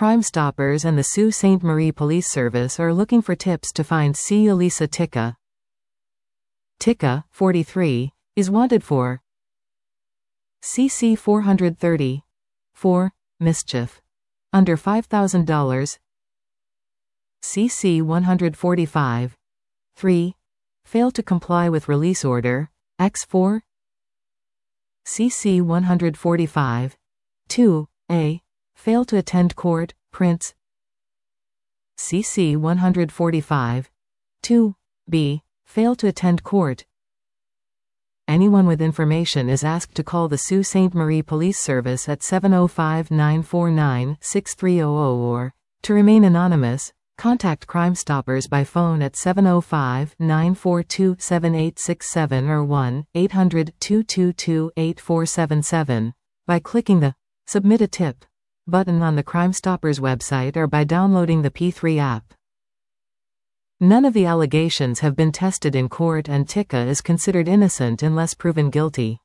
Crime Stoppers and the Sault Ste. Marie Police Service are looking for tips to find C. Elisa Ticca. Ticca, 43, is wanted for CC 430. 4. Mischief. Under $5,000. CC 145. 3. Fail to comply with release order, X4. CC 145. 2. A. Fail to attend court, Prince. CC 145. 2. B. Fail to attend court. Anyone with information is asked to call the Sault Ste. Marie Police Service at 705-949-6300 or, to remain anonymous, contact Crime Stoppers by phone at 705-942-7867 or 1-800-222-8477, by clicking the Submit a Tip button on the Crime Stoppers website or by downloading the P3 app. None of the allegations have been tested in court and Ticca is considered innocent unless proven guilty.